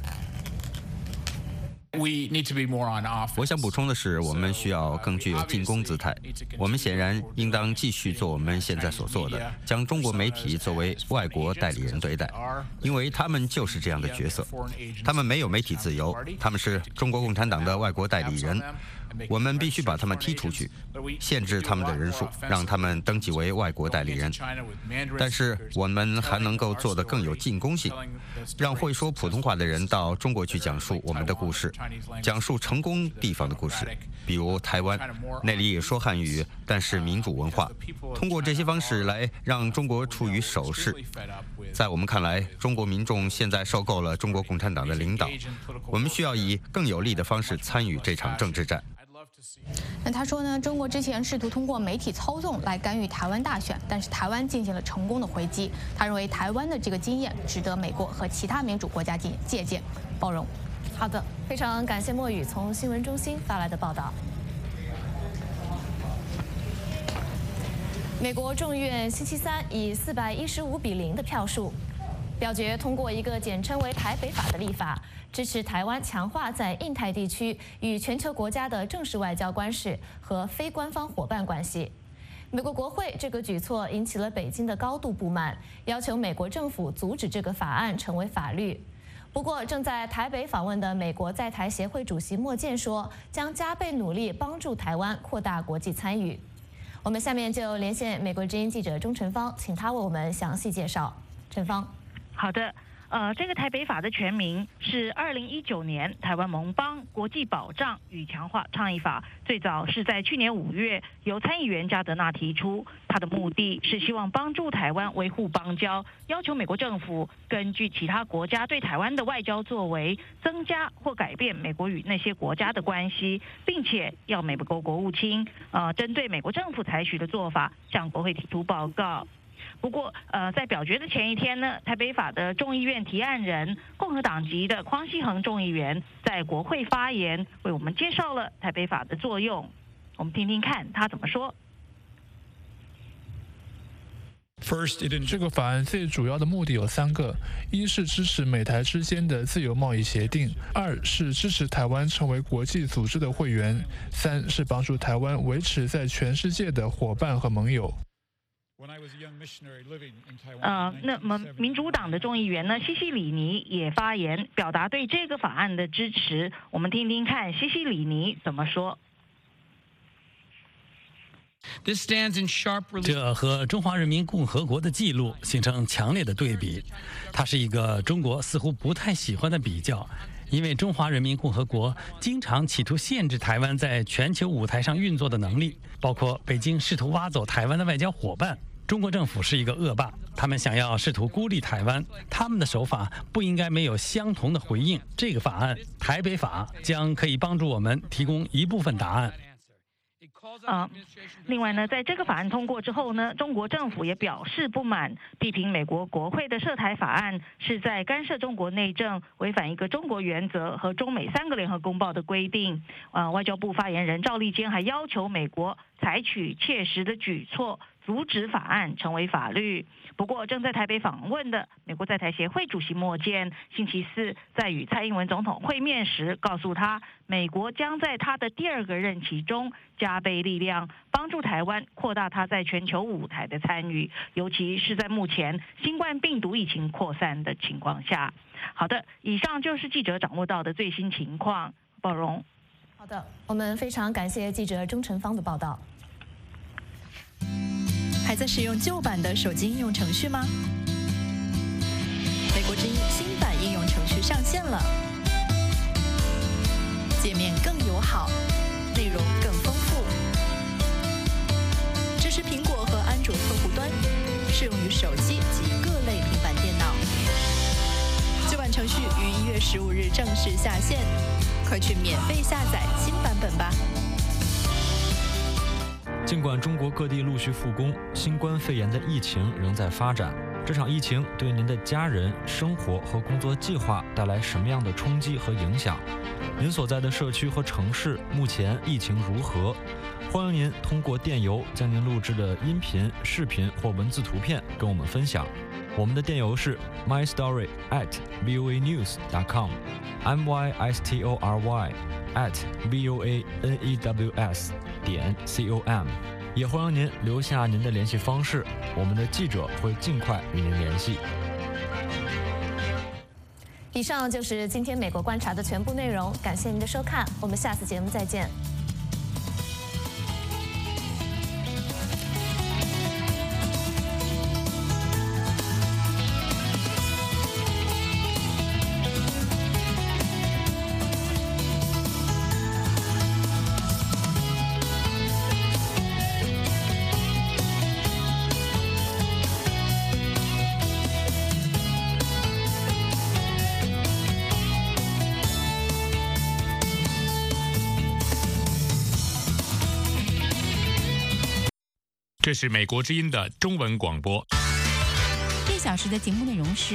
我想补充的是，我们需要更具有进攻姿态。我们显然应当继续做我们现在所做的，将中国媒体作为外国代理人对待，因为他们就是这样的角色。他们没有媒体自由，他们是中国共产党的外国代理人。 我们必须把他们踢出去，限制他们的人数，让他们登记为外国代理人。但是我们还能够做得更有进攻性，让会说普通话的人到中国去讲述我们的故事，讲述成功地方的故事，比如台湾，那里也说汉语，但是民主文化。通过这些方式来让中国处于守势。在我们看来，中国民众现在受够了中国共产党的领导，我们需要以更有力的方式参与这场政治战。 那他说呢，中国之前试图通过媒体操纵来干预台湾大选，但是台湾进行了成功的回击。他认为台湾的这个经验值得美国和其他民主国家借鉴、包容。 好的，非常感谢莫宇从新闻中心发来的报道。美国众议院星期三以415-0的票数表决通过一个简称为台北法的立法，支持台湾强化在印太地区与全球国家的正式外交关系和非官方伙伴关系。美国国会这个举措引起了北京的高度不满，要求美国政府阻止这个法案成为法律。不过，正在台北访问的美国在台协会主席莫健说，将加倍努力帮助台湾扩大国际参与。我们下面就连线美国之音记者钟晨芳，请他为我们详细介绍。陈芳， 好的。这个台北法的全名是2019年台湾盟邦国际保障与强化倡议法，最早是在去年5月由参议员加德纳提出。他的目的是希望帮助台湾维护邦交，要求美国政府根据其他国家对台湾的外交作为，增加或改变美国与那些国家的关系，并且要美国国务卿针对美国政府采取的做法向国会提出报告。不过，在表决的前一天呢，台北法的众议院提案人共和党籍的匡希恒众议员在国会发言，为我们介绍了台北法的作用。我们听听看他怎么说。 这个法案最主要的目的有3个：一是支持美台之间的自由贸易协定；2是支持台湾成为国际组织的会员；3是帮助台湾维持在全世界的伙伴和盟友。 那么民主党的众议员呢，西西里尼也发言，表达对这个法案的支持。我们听听看西西里尼怎么说。 这和中华人民共和国的记录形成强烈的对比，它是一个中国似乎不太喜欢的比较。因为中华人民共和国经常企图限制台湾在全球舞台上运作的能力，包括北京试图挖走台湾的外交伙伴。中国政府是一个恶霸，他们想要试图孤立台湾，他们的手法不应该没有相同的回应。这个法案台北法将可以帮助我们提供一部分答案。 另外呢，在这个法案通过之后呢，中国政府也表示不满，批评美国国会的涉台法案是在干涉中国内政，违反一个中国原则和中美3个联合公报的规定。外交部发言人赵立坚还要求美国采取切实的举措，阻止法案成为法律。不过，正在台北访问的美国在台协会主席莫健星期4在与蔡英文总统会面时告诉他，美国将在他的第2个任期中加倍力量，帮助台湾扩大他在全球舞台的参与，尤其是在目前新冠病毒疫情扩散的情况下。好的，以上就是记者掌握到的最新情况。宝荣。 好的，我们非常感谢记者钟晨芳的报道。 还在使用旧版的手机应用程序吗？美国之音新版应用程序上线了，界面更友好，内容更丰富，支持苹果和安卓客户端，适用于手机及各类平板电脑。旧版程序于1月15日正式下线，快去免费下载新版本吧。 尽管中国各地陆续复工，新冠肺炎的疫情仍在发展。这场疫情对您的家人、生活和工作计划带来什么样的冲击和影响？您所在的社区和城市目前疫情如何？欢迎您通过电邮将您录制的音频、视频或文字图片跟我们分享。我们的电邮是 mystory@voanews.com，mystory@voanews.com，也欢迎您留下您的联系方式，我们的记者会尽快与您联系。 以上就是今天美国观察的全部内容，感谢您的收看，我们下次节目再见。 这是美国之音的中文广播。 1小时的节目内容是